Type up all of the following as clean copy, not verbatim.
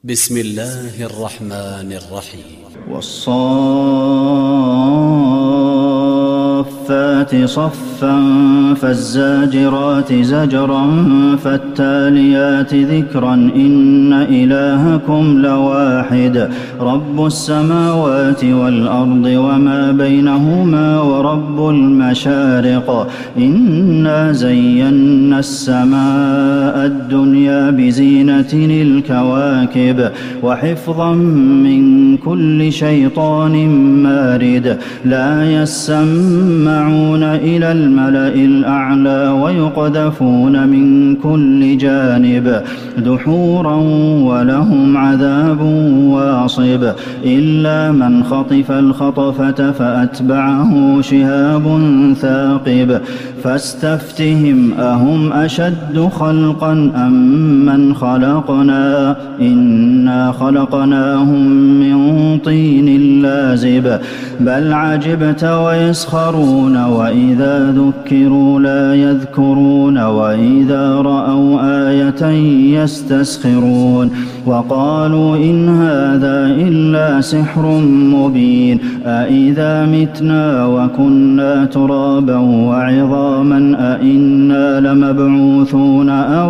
بسم الله الرحمن الرحيم. والصافات صفا فالزاجرات زجرا فالتاليات ذكرا إن إلهكم لواحد رب السماوات والأرض وما بينهما ورب المشارق إنا زينا السماء الدنيا بزينة الكواكب وحفظا من كل شيطان مارد لا يسمعون إلى الملأ الأعلى ويقذفون من كل جانب دحورا ولهم عذاب واصب إلا من خطف الخطفة فأتبعه شهاب ثاقب فاستفتهم أهم أشد خلقا أم من خلقنا إنا خلقناهم من طين لازب بل عجبت ويسخرون وإذا ذكروا لا يذكرون وإذا رأوا آية يستسخرون وقالوا إن هذا إلا سحر مبين أإذا متنا وكنا ترابا وعظاما أإنا لمبعوثون أو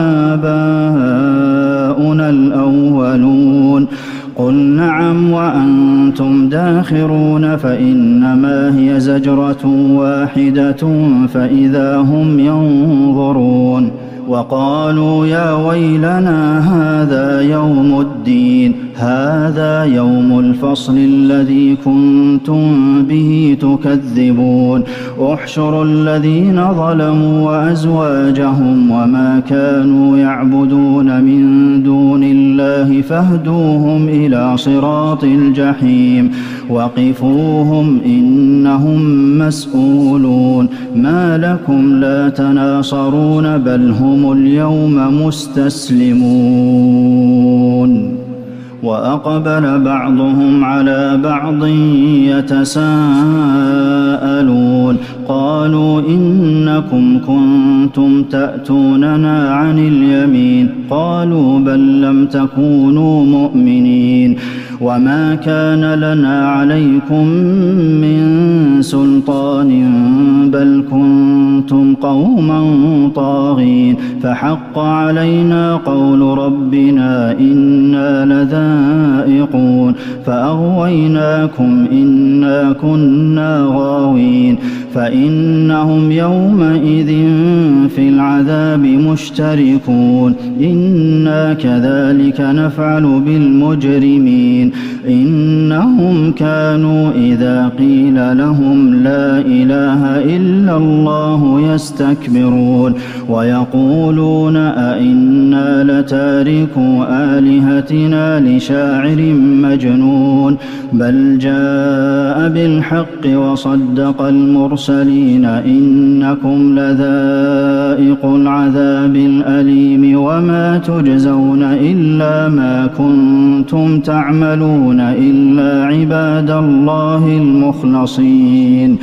آباؤنا الأولون قل نعم وأنتم داخرون فإنما هي زجرة واحدة فإذا هم ينظرون وقالوا يا ويلنا هذا يوم الدين هذا يوم الفصل الذي كنتم به تكذبون احشروا الذين ظلموا وأزواجهم وما كانوا يعبدون من دون الله فاهدوهم إلى صراط الجحيم وقفوهم إنهم مسؤولون ما لكم لا تناصرون بل هم اليوم مستسلمون وأقبل بعضهم على بعض يتساءلون قالوا إنكم كنتم تأتوننا عن اليمين قالوا بل لم تكونوا مؤمنين وما كان لنا عليكم من سلطان بل كنتم قوما طاغين فحق علينا قول ربنا إنا لذائقون فأغويناكم إنا كنا غاوين فإنهم يومئذ في العذاب مشتركون إنا كذلك نفعل بالمجرمين إنهم كانوا إذا قيل لهم لا إله إلا الله يستكبرون ويقولون أئنا لتاركو آلهتنا لشاعر مجنون بل جاء بالحق وصدق المرسلين إنكم لذائق العذاب الأليم وما تجزون إلا ما كنتم تعملون إلا عباد الله المخلصين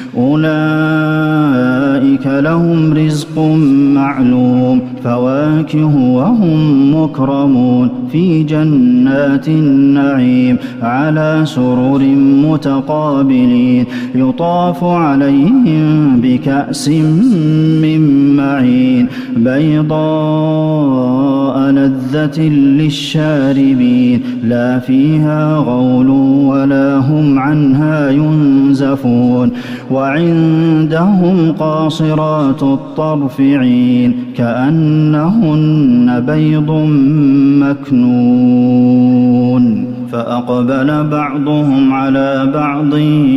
أولئك لهم رزق معلوم فواكه وهم مكرمون في جنات النعيم على سرر متقابلين يطاف عليهم بكأس من معين بيضاء لذة للشاربين لا فيها غول ولا هم عنها ينزفون وعندهم قاصرات الطرف عين كأنهن بيض مكنون فأقبل بعضهم على بعض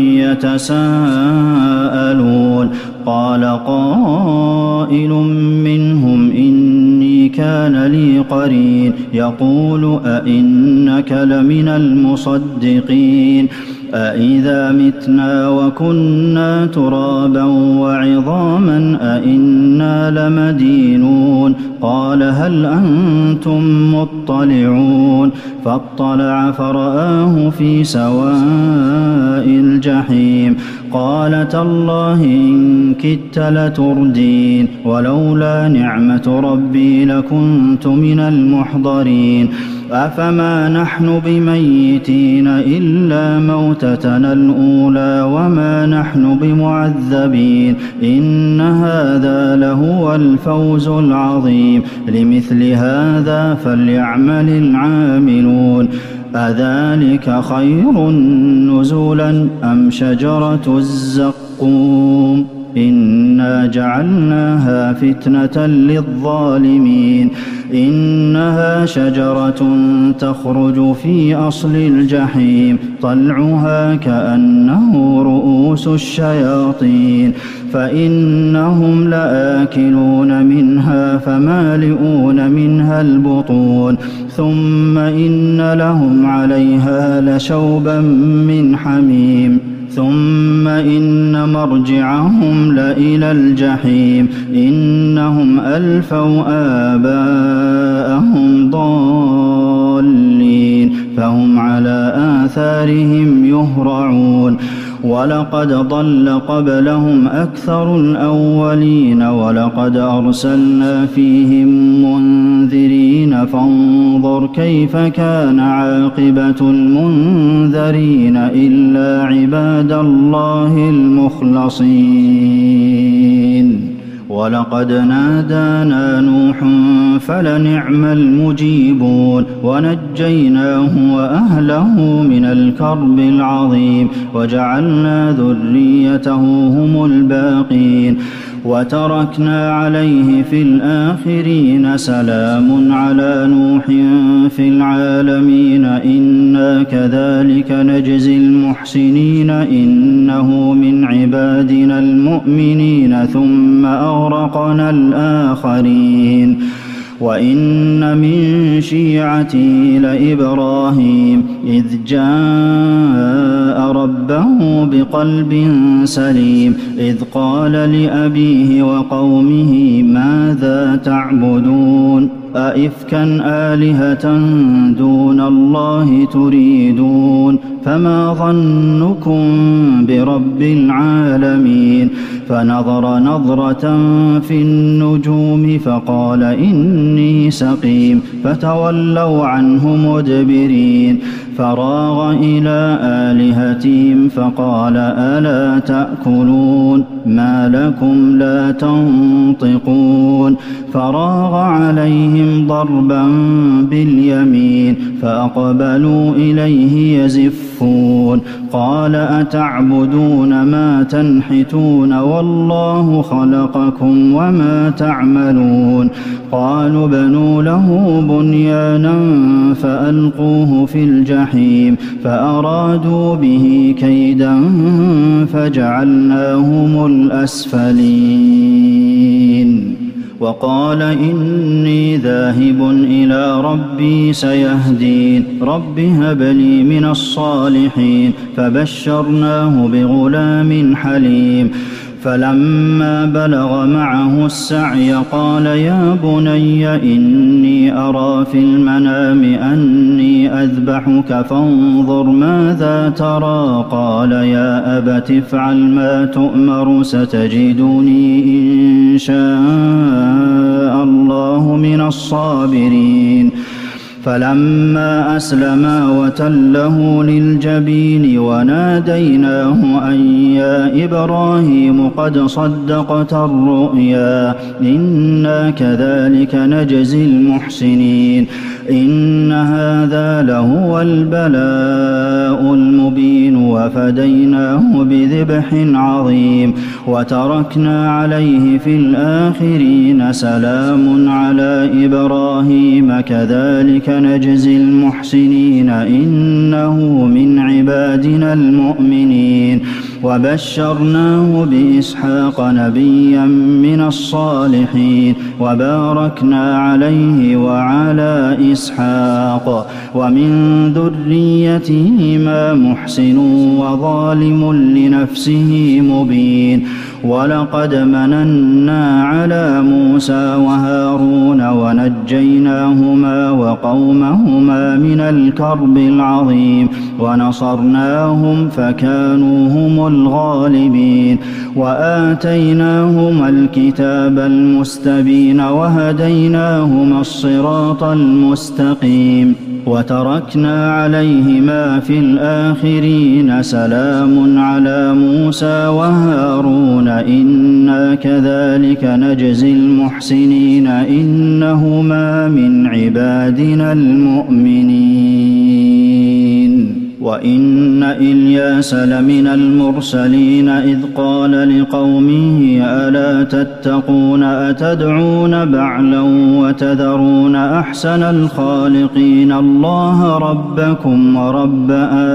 يتساءلون قال قائل منهم إني كان لي قرين يقول أئنك لمن المصدقين أإذا متنا وكنا ترابا وعظاما أإنا لمدينون قال هل أنتم مطلعون فاطلع فرآه في سواء الجحيم قال تالله إن كدت لتردين ولولا نعمة ربي لكنت من المحضرين أفما نحن بميتين إلا موتتنا الأولى وما نحن بمعذبين إن هذا لهو الفوز العظيم لمثل هذا فليعمل العاملون أذلك خير نزلا أم شجرة الزقوم إنا جعلناها فتنة للظالمين إنها شجرة تخرج في أصل الجحيم طلعها كأنه رؤوس الشياطين فإنهم لآكلون منها فمالئون منها البطون ثم إن لهم عليها لشوبا من حميم ثم إن مرجعهم لإلى الجحيم إنهم ألفوا آباءهم ضالين فهم على آثارهم يهرعون ولقد ضل قبلهم أكثر الأولين ولقد أرسلنا فيهم منذرين فانظر كيف كان عاقبة المنذرين إلا عباد الله المخلصين ولقد نادانا نوح فلنعم المجيبون ونجيناه وأهله من الكرب العظيم وجعلنا ذريته هم الباقين وتركنا عليه في الآخرين سلام على نوح في العالمين إنا كذلك نجزي المحسنين إنه من عبادنا المؤمنين ثم أغرقنا الآخرين وإن من شيعته لإبراهيم إذ جاء ربه بقلب سليم إذ قال لأبيه وقومه ماذا تعبدون أئفكا آلهة دون الله تريدون فما ظنكم برب العالمين فنظر نظرة في النجوم فقال إني سقيم فتولوا عنه مدبرين فراغ إلى آلهتهم فقال ألا تأكلون ما لكم لا تنطقون فراغ عليهم ضربا باليمين فأقبلوا إليه يزفون قال أتعبدون ما تنحتون والله خلقكم وما تعملون قالوا بنوا له بنيانا فألقوه في الجحيم فأرادوا به كيدا فجعلناهم الأسفلين وقال إني ذاهب إلى ربي سيهدين رب هب لي من الصالحين فبشرناه بغلام حليم فلما بلغ معه السعي قال يا بني إني أرى في المنام أني أذبحك فانظر ماذا ترى قال يا أبت افعل ما تؤمر ستجدني إن شاء الله من الصابرين فلما أسلما وتله للجبين وناديناه أن يا إبراهيم قد صدقت الرؤيا إنا كذلك نجزي المحسنين إن هذا لهو البلاء المبين وفديناه بذبح عظيم وتركنا عليه في الآخرين سلام على إبراهيم كذلك نجزي المحسنين إنه من عبادنا المؤمنين وبشرناه بإسحاق نبيا من الصالحين وباركنا عليه وعلى إسحاق ومن ذريتهما محسن وظالم لنفسه مبين ولقد مننا على موسى وهارون ونجيناهما وقومهما من الكرب العظيم ونصرناهم فكانوا هم الغالبين وآتيناهما الكتاب المستبين وهديناهما الصراط المستقيم وتركنا عليهما في الآخرين سلام على موسى وهارون إنا كذلك نجزي المحسنين إنهما من عبادنا المؤمنين وإن إلياس لمن المرسلين إذ قال لقومه ألا تتقون أتدعون بعلا وتذرون أحسن الخالقين الله ربكم ورب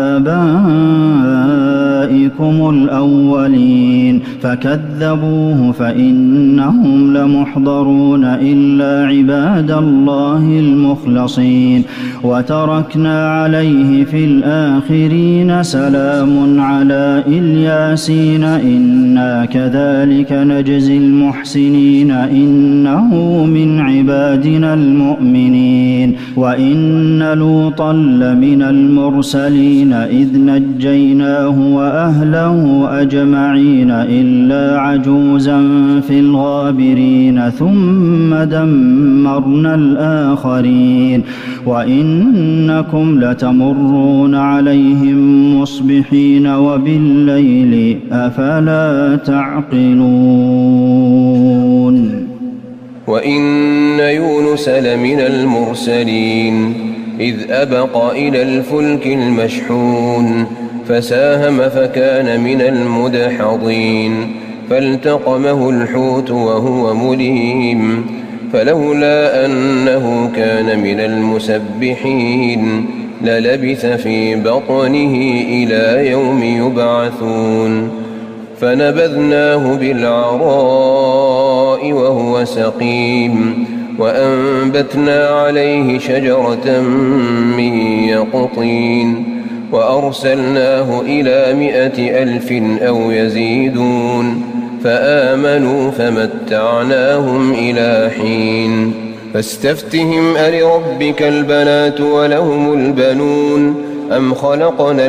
آبائكم الأولين فكذبوه فإنهم لمحضرون إلا عباد الله المخلصين وتركنا عليه في الآخرين سلام على الياسين إنا كذلك نجزي المحسنين إنه من عبادنا المؤمنين وإن لوطا لمن المرسلين إذ نجيناه وأهله أجمعين إلا عجوزا في الغابرين ثم دمرنا الآخرين وإنكم لتمرون عليهم مصبحين وبالليل أفلا تعقلون وإن يونس لمن المرسلين إذ أبق إلى الفلك المشحون فساهم فكان من المدحضين فالتقمه الحوت وهو مليم فلولا أنه كان من المسبحين للبث في بطنه إلى يوم يبعثون فنبذناه بالعراء وهو سقيم وأنبتنا عليه شجرة من يقطين وأرسلناه إلى 100,000 أو يزيدون فآمنوا فمتعناهم إلى حين فاستفتهم ألربك البنات ولهم البنون أم خلقنا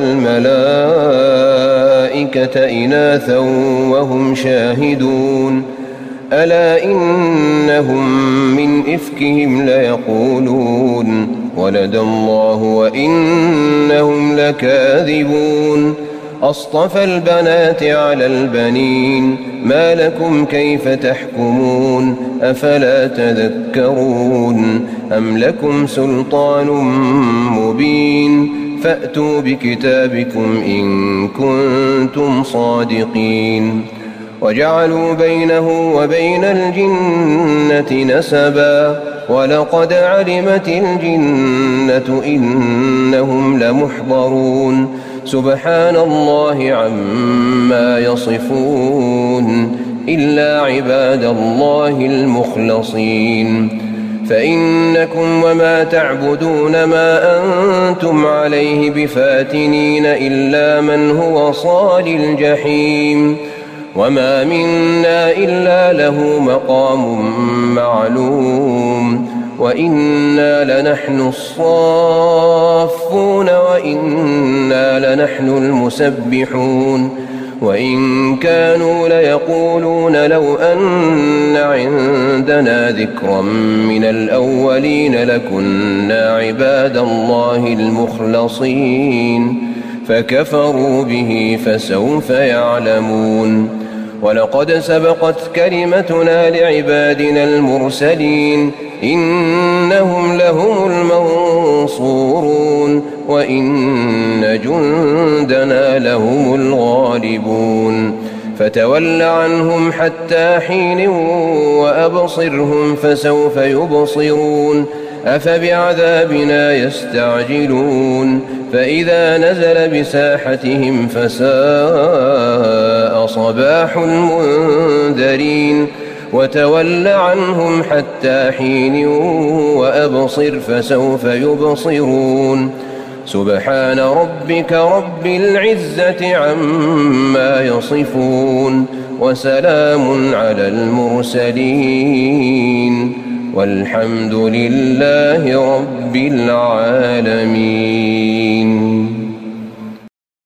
الملائكة إناثا وهم شاهدون ألا إنهم من إفكهم ليقولون ولد الله وإنهم لكاذبون أصطفى البنات على البنين ما لكم كيف تحكمون أفلا تذكرون أم لكم سلطان مبين فأتوا بكتابكم إن كنتم صادقين وجعلوا بينه وبين الجنة نسبا ولقد علمت الجنة إنهم لمحضرون سبحان الله عما يصفون إلا عباد الله المخلصين فإنكم وما تعبدون ما أنتم عليه بفاتنين إلا من هو صال الجحيم وما منا إلا له مقام معلوم وإنا لنحن الصافون وإنا لنحن المسبحون وإن كانوا ليقولون لو أن عندنا ذكرا من الأولين لكنا عباد الله المخلصين فكفروا به فسوف يعلمون ولقد سبقت كلمتنا لعبادنا المرسلين إنهم لهم المنصورون وإن جندنا لهم الغالبون فتول عنهم حتى حين وأبصرهم فسوف يبصرون أفبعذابنا يستعجلون فإذا نزل بساحتهم فساء صباح المنذرين وتول عنهم حتى حين وأبصر فسوف يبصرون سبحان ربك رب العزة عما يصفون وسلام على المرسلين والحمد لله رب العالمين.